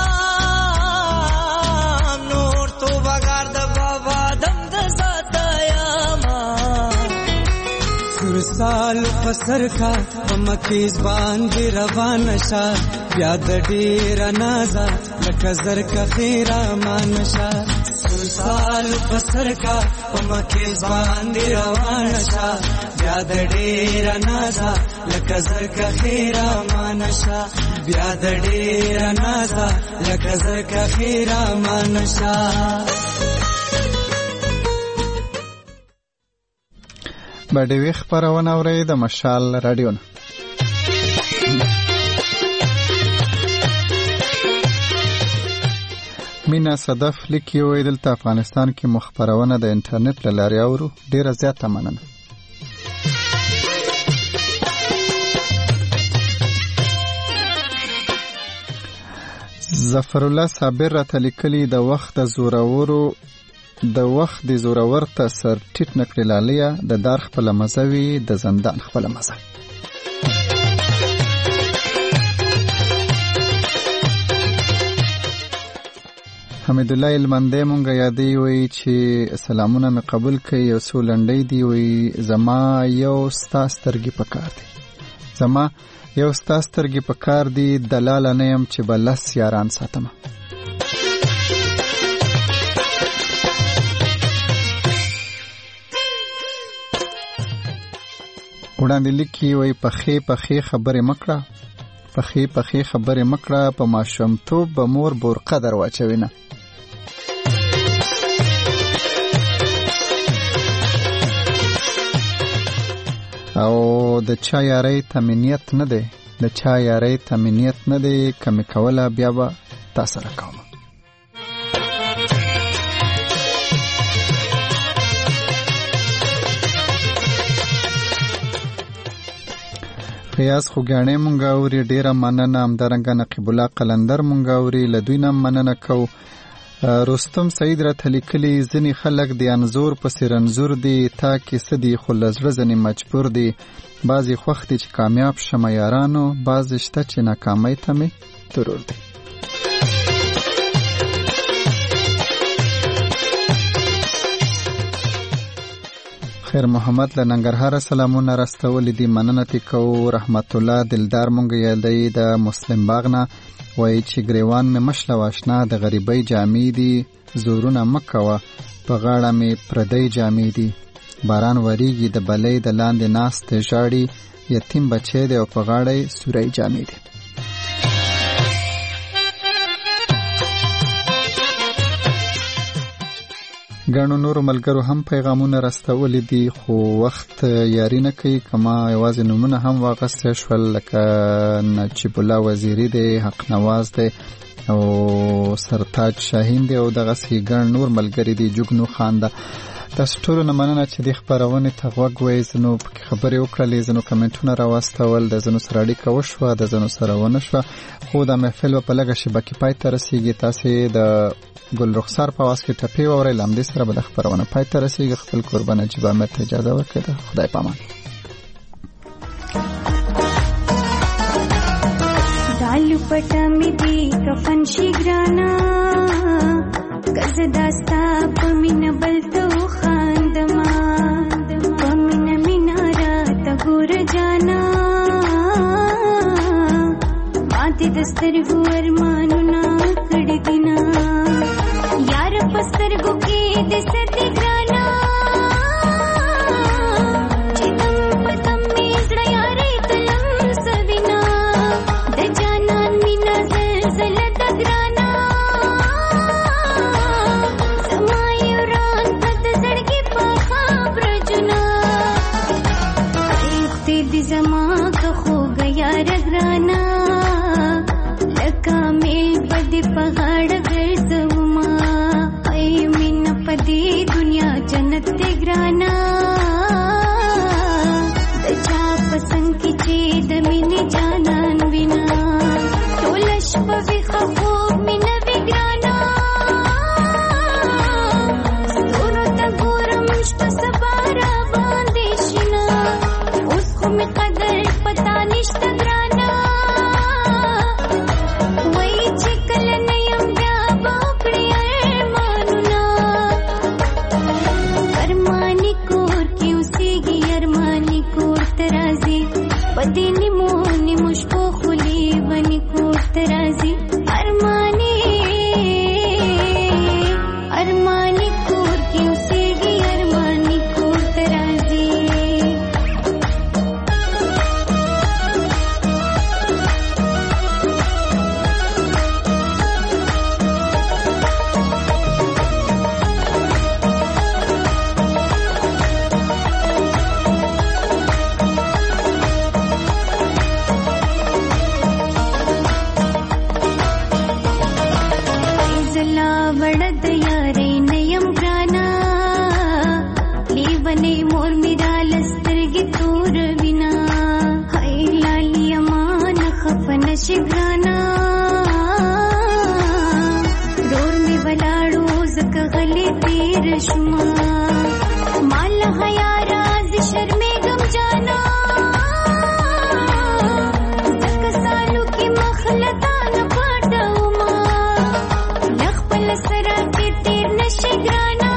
سال پسر کا مکیز باندې روان شا بیا د ډیر نازا لکه زر کا خیره مانشا سال پسر کا مکیز باندې روان شا بیا د ډیر نازا لکه زر کا خیره مانشا بیا د ډیر نازا لکه زر کا خیره مانشا باډوي خبرونه اوري د مشال رادیو نه مینا صدف لیکي وې دلته افغانستان کې مخبرونه د انټرنیټ له لارې اورو ډیره زیاته مننه ظفر الله صابر راته لیکلي د وخت د زورور ته سر ټیټ نکړی لالیا د دار خپل مزوي د زندان خپل مزه حمید الله المنده مونږ یادې وی چې سلامونه مې قبول کړي یو څو لنډۍ دی وی زما یو ستاسترګي پکار دی زما یو ستاسترګي پکار دی دلال نه يم چې بلس یاران ساتم وړاندې لیکي وای پخې خبرې مکړه پخې خبرې مکړه په ماشومتوب به مور برقه در واچوینه او د چا یاري تمنیت نه دی کمی کوله بیا به تاسو راکوم خیاس خوګانې مونږ اوري ډیره مننه همدارنګه نقیب الله قلندر مونږ اوري لدوی نه مننه کو رستم سعید را تلیکلی ځنی خلک د انزور په سرنزور دی تا کې سدي خلزړه ځنی مجبور دی بعضی خوخت چې کامیاب شمه یارانو بعضی شته چې ناکامۍ ته می ترور دی خیر محمد له ننګرهار سلامونه راستول دي مننه تکو رحمت الله دلدار مونږ یادې د مسلم باغنا وای چې ګریوان مې مشله واشنا د غریبۍ جامې دي زورونه مکوه په غاړه مې پردی جامې دي باران وریږي د بلې د لاندې ناست ژاړي یتیم بچی دی او په غاړه سورۍ جامې دي. ګڼو نورو ملګرو هم پیغامونه راستولي دي خو وخت یاري نه کوي کما یوازې نومونه هم واغسته شول لکه نجیب الله وزیری دی حق نواز دی او سرتاج شاهین دی او دغه سي ګڼ نور ملګري دي جوګنو خان ده. تاسو ټول نه مننه چې د خبرونه ته غوږ وای زنو خبرې وکړلې زنو کمنټونه راوستول د زنو سره اړیکه وشوه د زنو سره ونه شو خو د محفل په لګه شبکې پای ته رسیدي. تاسو د ګل رخسار په واسطه ټپی وره لامدې سره به خبرونه پای ته رسیدي. خپل قربانه جبا مت اجازه ورکړه. خدای پامان. دالو پټه مې دی کفن شي ګرانا کز داستا پمن بلتو خاندما پمن مینارا تګور جانا ماته دسترګو ارمانونه کړی دینا یار پسترګو کې د ستې ګرانا چې تم پتم میزړ یارې تلم سوینا د جانان مینا زلزله د ګرانا زما کا خو گیا رغرانا لکا میل پدی پغاڑ گرزوما ای من پدی دنیا جنت تگرانا دچا پسند کی چید من جانان بنا تولش پوی خوب من وگرانا ستورو تا گورم شپا سبارا باندیشنا می قدر پتا نشته ګرانا وای چې کله نه یم بیا باکړی ارمانونه ارمانی کور کې اوسېږي ارمانی کور ترازی پدې نیمو نیمو شپو خولي ونی کور ترازی ارمانی کور کې اوسېږي ارمانی کور ترازی شګرانا دور می ولاړو زکه غلي تیر شما مال حیا راز شرمې غم جانا زکه سالو کې مخلتا نه پټو ما لخپل سره کې تیر نشګرانا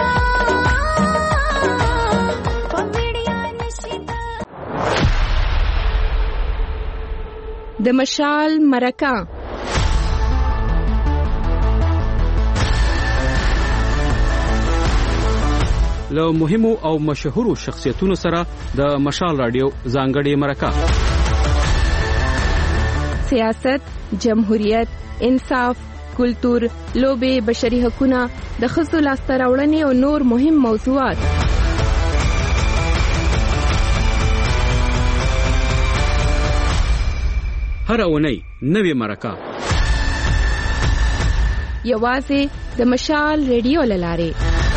پمړیا نشیدا د مشال مرکه له مهمو او مشهورو شخصیتونو سره د مشال رادیو ځانګړې مرکه سیاست، جمهوریت، انصاف، کلتور، لوبې، بشري حقوقونه، د ښځو لاسته راوړنې او نور مهم موضوعات هر اونۍ نوې مرکه یوازې د مشال ریډیو لاره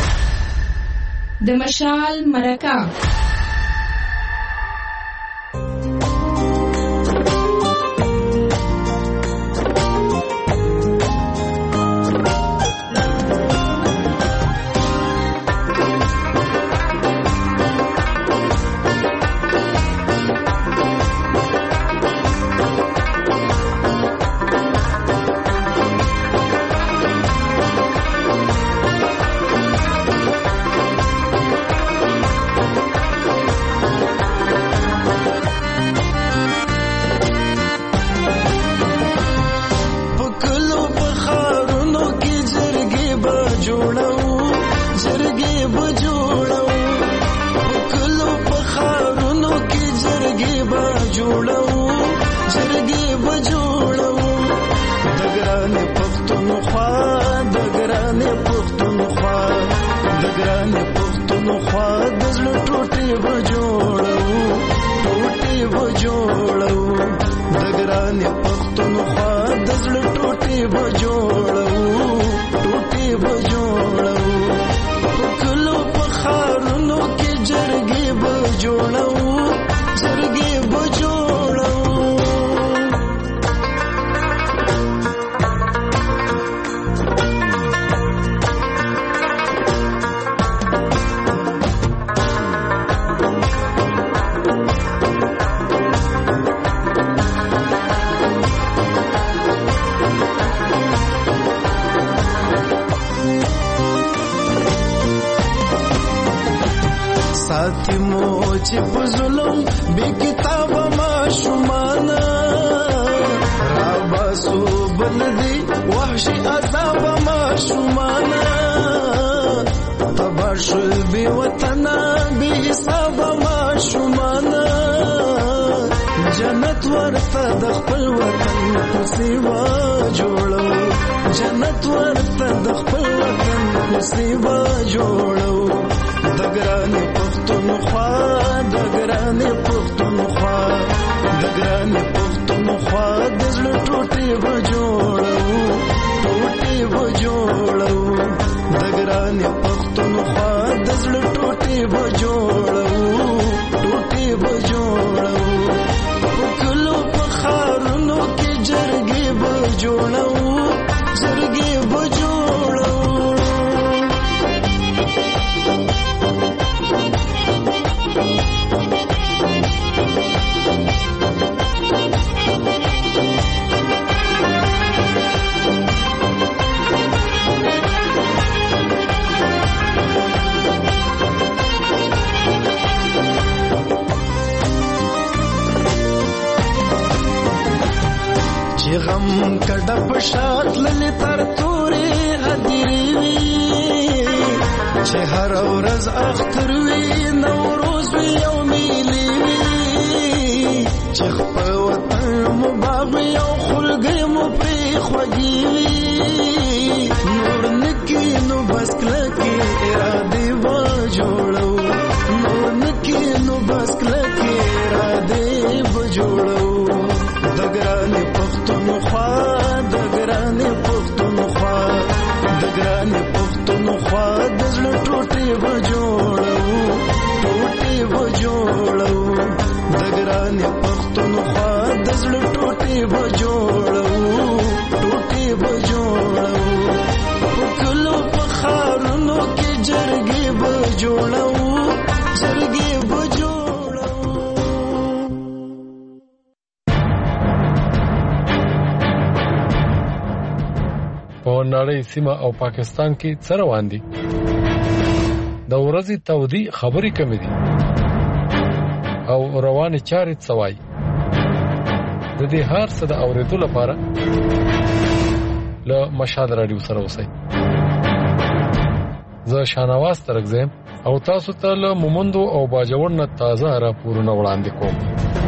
د مشال مرکه بجوړو د ګرانې پښتونخوا د ګرانې پښتونخوا د ګرانې پښتونخوا د زړه ټوټې بجوړو ټوټې بجوړو د ګرانې پښتونخوا د زړه ټوټې بجوړو ټوټې بجوړو په کلو په ښارونو کې جرګې بجوړو جرګې بجوړو ساتي مو چې په ظلم بې کتابه ماشومانه راباسو بل دي وحشي عذابه ماشومانه تبار شول بې وطنه بې حسابه ماشومانه جنت ورته د خپل وطن کوڅې جوړو جنت ورته د خپل وطن کوڅې جوړو د ګرانې پښتونخوا د ګرانې پښتونخوا د ګرانې پښتونخوا د زړه ټوټې بجوړو ټوټې بجوړو د ګرانې پښتونخوا د زړه ټوټې بجوړو ټوټې بجوړو په کلو په ښارونو کې جرګې بجوړو جرګې بجوړو غم کډه پشات للی تر تورې هدیری وی چې هر ورځ اختر وی نوروز وی او میلی وی چې خپل وطن مو باغ یو خلګي مو پری خوږی وی نور نکی نو بس کلکی اراده و جوړو نور نکی نو بس کلکی اراده و جوړو د ګرانې پښتونخوا د ګرانې پښتونخوا د ګرانې پښتونخوا د زړه ټوټې بجوړو ټوټې بجوړو د ګرانې پښتونخوا د زړه ټوټې بجوړو ټوټې بجوړو په کلو په ښارونو کې جرګې بجوړو جرګې بجوړو په نړۍ سیمه او پاکستان کې څه روان دي د ورځې تودي خبرې کمې دي او روانې چارې څوای د دې هر څه د اورېدو لپاره له مشال رادیو سره اوسئ زه شانواز ترګزم او تاسو ته له مومندو او باجوړ نه تازه راپورونه وړاندې کوم